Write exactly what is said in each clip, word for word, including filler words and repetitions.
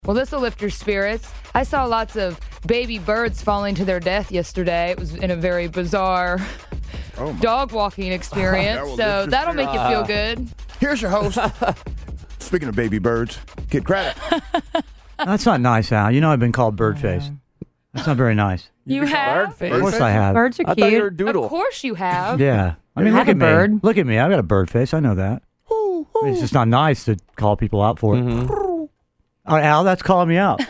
Well, this will lift your spirits. I saw lots of baby birds falling to their death yesterday. It was in a very bizarre oh dog walking experience, that so that'll make you feel good. Here's your host. Speaking of baby birds, Kid Craddock. That's not nice, Al. You know I've been called Birdface. That's not very nice. You have? Birdface. Of course I have. Birds are I cute. thought you were a doodle. Of course you have. Yeah. I mean, You look have at a me. bird. Look at me. I've got a bird face. I know that. Ooh, ooh. It's just not nice to call people out for it. Mm-hmm. All right, Al, that's calling me out.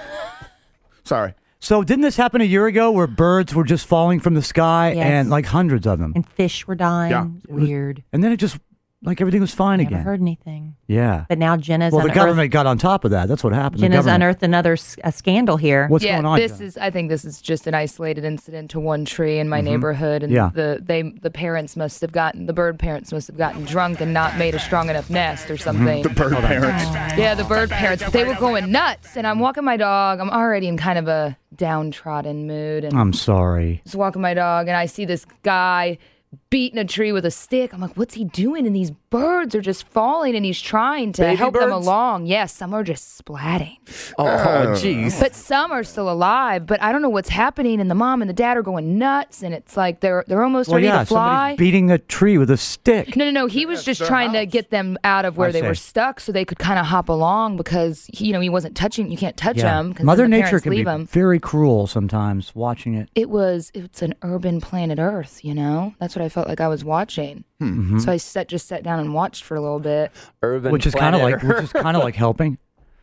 Sorry. So didn't this happen a year ago where birds were just falling from the sky Yes. and like hundreds of them? And fish were dying. Yeah. It was weird. And then it just, like everything was fine Never again. heard anything. Yeah. But now Jenna's Well, the unearthed, government got on top of that. That's what happened. The Jenna's government- unearthed another s- a scandal here. What's yeah, going on? this Jenna? is. I think this is just an isolated incident to one tree in my Mm-hmm. neighborhood, and Yeah. the they the parents must have gotten the bird parents must have gotten drunk and not made a strong enough nest or something. The bird parents. Yeah, the bird parents. They were going nuts, and I'm walking my dog. I'm already in kind of a downtrodden mood, and I'm sorry. just walking my dog, and I see this guy beating a tree with a stick. I'm like, what's he doing? And these birds are just falling, and he's trying to Baby help them birds? along. Yes, some are just splatting. Oh, jeez. But some are still alive. But I don't know what's happening, and the mom and the dad are going nuts, and it's like they're they're almost Well, ready yeah, to fly. somebody's beating a tree with a stick. No, no, no. He was just their trying to house. get them out of where I they see. were stuck, so they could kind of hop along because he, you know he wasn't touching. You can't touch Yeah. him. 'cause Mother then the Nature parents can be leave him. very cruel sometimes watching it. It was it's an urban planet Earth. You know, that's what I felt like I was watching. Mm-hmm. So I sat just sat down and watched for a little bit. Urban Which is kind of Planet like which is kind of like helping.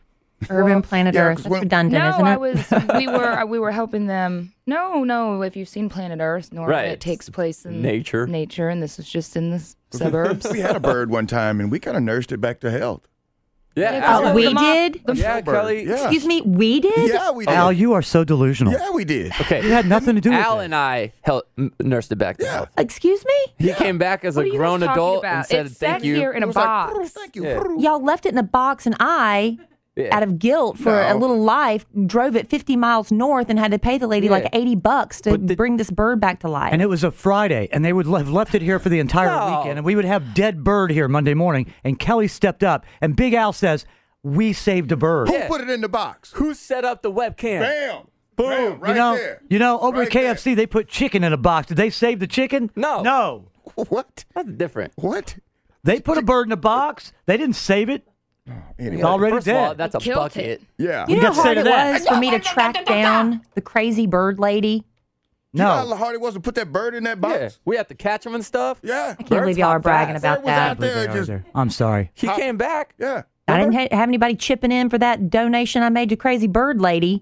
Urban Planet yeah, Earth. 'cause That's when- redundant, No, isn't it? I was. We were. We were helping them. No, no. If you've seen Planet Earth, normally Right. it takes place in Nature. Nature, and this is just in the suburbs. We had a bird one time, and we kind of nursed it back to health. Yeah, Yeah, Al, the we mom- did? the- yeah, Bird. Kelly. Yeah. Excuse me, we did? Yeah, we did. Al, you are so delusional. Yeah, we did. Okay. You had nothing to do with Al it. and I hel- m- nursed it back to Yeah. health. Excuse me? He came back as What a are you grown guys talking adult about? and said, it "Thank sat you." here in a It was like, box. thank you. Yeah. Y'all left it in a box, and I, Yeah. out of guilt for a No. little life, drove it fifty miles north and had to pay the lady Yeah. like eighty bucks to But the- bring this bird back to life. And it was a Friday, and they would have left it here for the entire No. weekend, and we would have dead bird here Monday morning. And Kelly stepped up, and Big Al says, "We saved a bird." Who Yeah. put it in the box? Who set up the webcam? Bam. Boom. Bam, right you know, there. you know, over Right at K F C they put chicken in a box. Did they save the chicken? No. no. there. What? That's different. What? They put a bird in a box. They didn't save it. Anyway. It's already First of all, dead. that's a Killed bucket. it. Yeah. you You know got how to say hard to it that. was for me to track down the crazy bird lady? You know No. how hard it was to put that bird in that Yeah, box? we have to catch him and stuff. Yeah. I can't believe y'all are bragging fast. about Bird was that. out there just, I'm sorry. He came back. yeah. I didn't ha- have anybody chipping in for that donation I made to Crazy Bird Lady.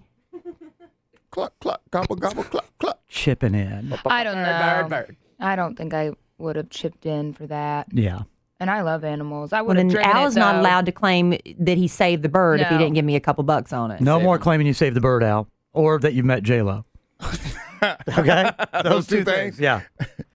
Cluck, cluck, gobble, gobble, cluck, cluck. Chipping in. I don't know. Bird, bird. I don't think I would have chipped in for that. Yeah. And I love animals. I Well, would have then driven Al's it, not though. allowed to claim that he saved the bird if he No. didn't give me a couple bucks on it. No Save more him. claiming you saved the bird, Al, or that you've met J Lo. Okay, those, Those two two things. things. Yeah.